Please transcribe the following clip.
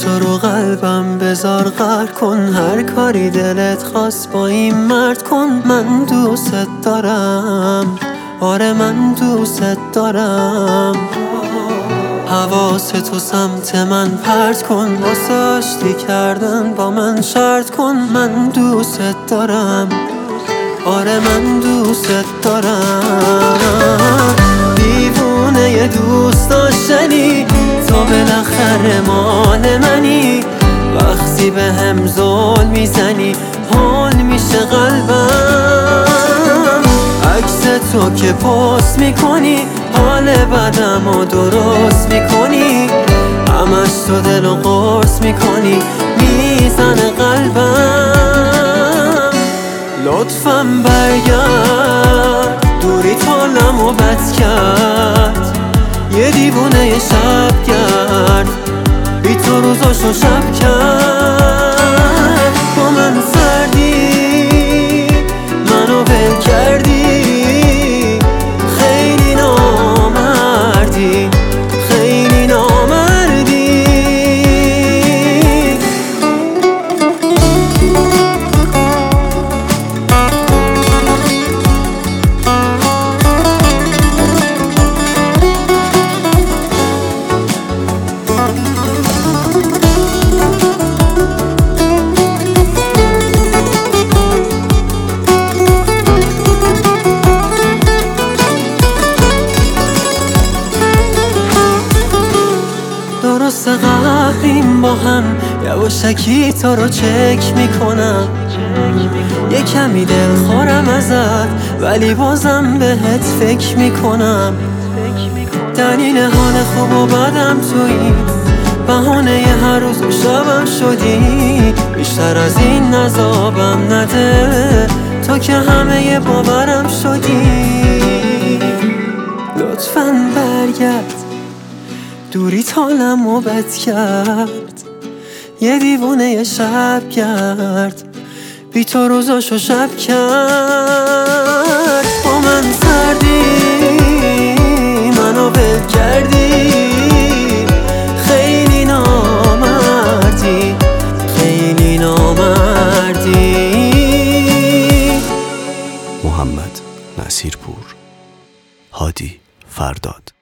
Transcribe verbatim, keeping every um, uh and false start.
تو رو قلبم بذار غر کن، هر کاری دلت خواست با این مرد کن. من دوست دارم، آره من دوست دارم. حواس تو سمت من پرت کن، واسه آشتی کردن با من شرط کن. من دوست دارم، آره من دوست دارم. دیوونه ی دوست داشتنی، تو بالاخره مال منی. وقتی به هم ظلم میزنی حال میشه قلبم. عکس تو که پست میکنی حال بدمو درست میکنی. همش تو دلو قرص میکنی میزنه قلبم. لطفاً برگرد، دوری حالمو بد کرد. یه دیوونه یه شب گرد، بی تو روزاشو شب کرد. با من سردی، منو ول کردی. خیلی نامردی، خیلی نامردی. درست قهریم با هم، یواشکی تو رو چک میکنم. یه کمی دل خورم ازت ولی بازم بهت فکر میکنم. دلیل حال خوب و بدم تویی، بهانه ی هر روز و شبم شدی. بیشتر از این عذابم نده، تو که همه ی باورم شدی. لطفاً برگرد، دوری حالمو بد کرد. یه دیوونه یه شب گرد، بی تو روزاشو شب کرد. با من سردی، منو ول کردی. خیلی نامردی، خیلی نامردی. محمد نصیرپور، هادی فرداد.